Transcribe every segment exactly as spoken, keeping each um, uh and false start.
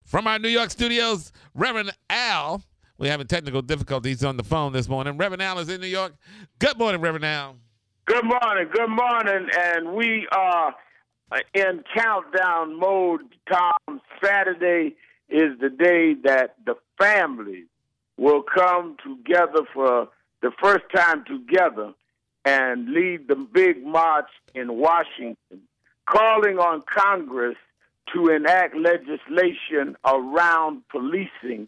From our New York studios, Reverend Al. We're having technical difficulties on the phone this morning. Reverend Al is in New York. Good morning, Reverend Al. Good morning, good morning, and we are in countdown mode, Tom. Saturday is the day that the families will come together for the first time together and lead the big march in Washington, calling on Congress to enact legislation around policing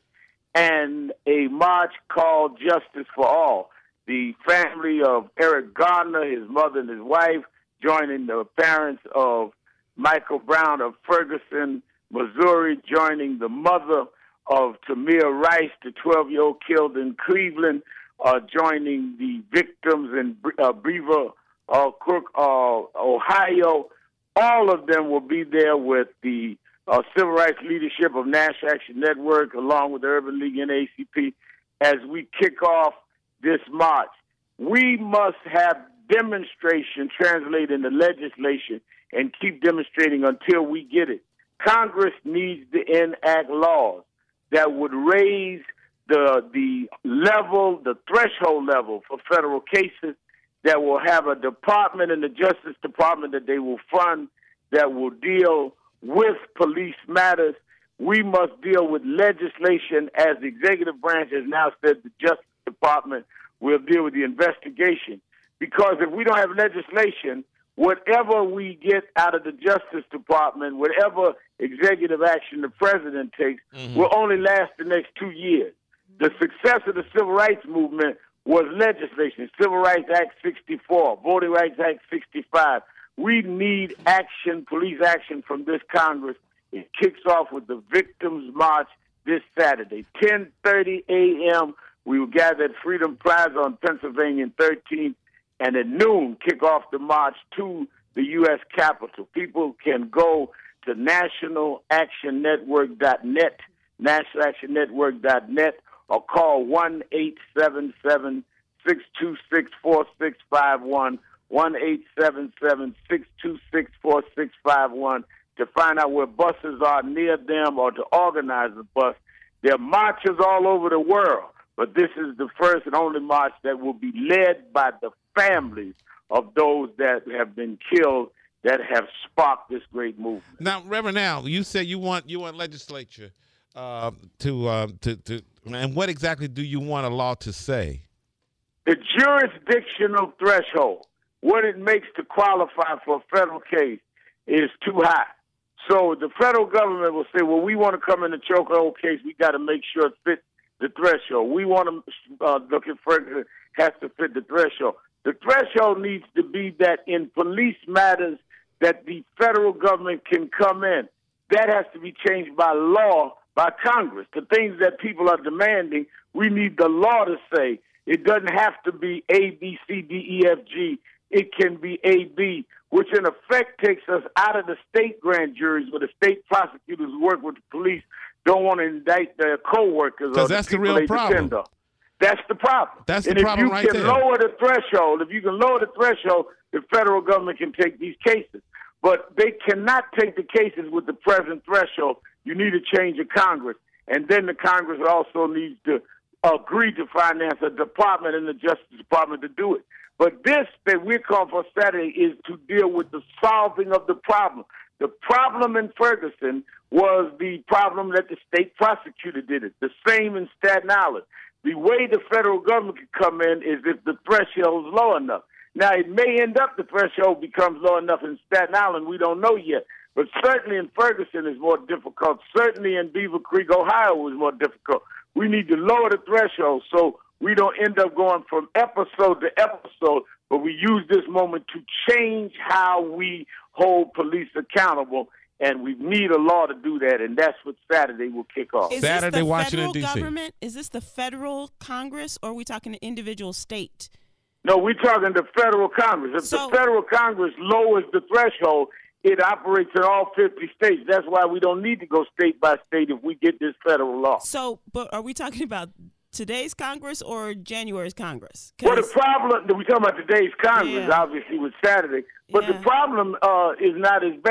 and a march called Justice for All. The family of Eric Garner, his mother and his wife, joining the parents of Michael Brown of Ferguson, Missouri, joining the mother of Tamir Rice, the twelve-year-old killed in Cleveland, uh, joining the victims in uh, Beaver uh, Crook, uh, Ohio. All of them will be there with the uh, civil rights leadership of National Action Network, along with the Urban League and A C P, as we kick off this march. We must have demonstration translated into legislation and keep demonstrating until we get it. Congress needs to enact laws that would raise the the level, the threshold level for federal cases, that will have a department in the Justice Department that they will fund that will deal with police matters. We must deal with legislation, as the executive branch has now said the Justice Department will deal with the investigation. Because if we don't have legislation, whatever we get out of the Justice Department, whatever executive action the president takes, mm-hmm. will only last the next two years. The success of the Civil Rights Movement was legislation, Civil Rights Act sixty-four, Voting Rights Act sixty-five. We need action, police action from this Congress. It kicks off with the Victims March this Saturday, ten thirty a.m. We will gather at Freedom Plaza on Pennsylvania and thirteenth, and at noon kick off the march to the U S Capitol. People can go to national action network dot net, national action network dot net, or call one eight seven seven, six two six, four six five one, one eight seven seven, six two six, four six five one, to find out where buses are near them or to organize a bus. There are marches all over the world, but this is the first and only march that will be led by the families of those that have been killed, that have sparked this great movement. Now, Reverend Al, you said you want you want legislature uh, to uh, to to. And what exactly do you want a law to say? The jurisdictional threshold, what it makes to qualify for a federal case, is too high. So the federal government will say, well, we want to come in the chokehold case. We got to make sure it fits the threshold. We want to uh, look at Ferguson, has to fit the threshold. The threshold needs to be that in police matters that the federal government can come in. That has to be changed by law, by Congress. The things that people are demanding, we need the law to say. It doesn't have to be A, B, C, D, E, F, G. It can be A, B, which in effect takes us out of the state grand juries where the state prosecutors who work with the police don't want to indict their co-workers or the that's the people real they problem. depend on. That's the problem. That's the and problem right if there. you can lower the threshold, if you can lower the threshold, the federal government can take these cases. But they cannot take the cases with the present threshold. You need a change of Congress. And then the Congress also needs to agree to finance a department in the Justice Department to do it. But this that we're calling for Saturday is to deal with the solving of the problem. The problem in Ferguson was the problem that the state prosecutor did it. The same in Staten Island. The way the federal government can come in is if the threshold is low enough. Now, it may end up the threshold becomes low enough in Staten Island. We don't know yet. But certainly in Ferguson is more difficult. Certainly in Beaver Creek, Ohio is more difficult. We need to lower the threshold so we don't end up going from episode to episode, but we use this moment to change how we hold police accountable, and we need a law to do that, and that's what Saturday will kick off. Is Saturday, this the Washington, federal D C government? Is this the federal Congress, or are we talking the individual state? No, we're talking the federal Congress. If So- the federal Congress lowers the threshold, it operates in all fifty states. That's why we don't need to go state by state if we get this federal law. So, but are we talking about today's Congress or January's Congress? Well, the problem, we're talking about today's Congress, Yeah. obviously, with Saturday, but Yeah. the problem uh, is not as bad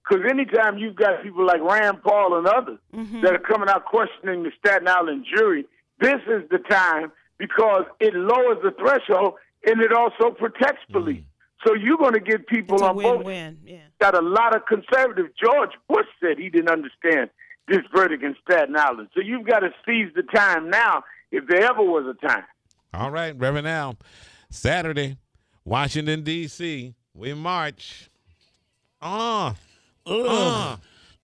Because anytime you've got people like Rand Paul and others Mm-hmm. that are coming out questioning the Staten Island jury, this is the time because it lowers the threshold and it also protects police. So you're going to get people It's a on both. win-win. Yeah. Got a lot of conservative. George Bush said he didn't understand this verdict in Staten Island. So you've got to seize the time now if there ever was a time. All right, Reverend Al. Saturday, Washington, D C We march. Uh, uh,